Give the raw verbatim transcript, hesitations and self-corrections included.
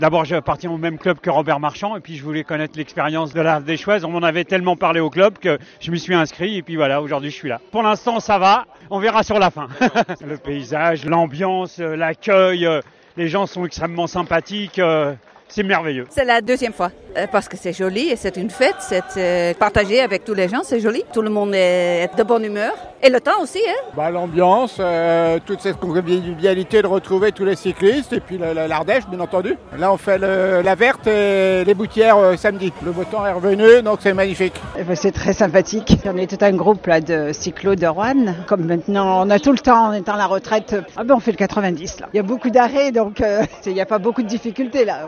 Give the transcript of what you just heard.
D'abord, j'appartiens au même club que Robert Marchand et puis je voulais connaître l'expérience de l'Ardéchoise. On m'en avait tellement parlé au club que je m'y suis inscrit et puis voilà, aujourd'hui je suis là. Pour l'instant, ça va. On verra sur la fin. Le paysage, l'ambiance, l'accueil, les gens sont extrêmement sympathiques. C'est merveilleux. C'est la deuxième fois, parce que c'est joli et c'est une fête, c'est euh, partagé avec tous les gens, c'est joli. Tout le monde est de bonne humeur. Et le temps aussi, hein. Bah, l'ambiance, euh, toute cette convivialité de retrouver tous les cyclistes et puis l'Ardèche, bien entendu. Là, on fait le, la verte et les Boutières euh, samedi. Le beau temps est revenu, donc c'est magnifique. Eh ben, c'est très sympathique. On est tout un groupe là, de cyclos de Roanne. Comme maintenant, on a tout le temps, en étant à la retraite, ah ben, on fait le quatre-vingt-dix. Là. Il y a beaucoup d'arrêts, donc euh, il n'y a pas beaucoup de difficultés là.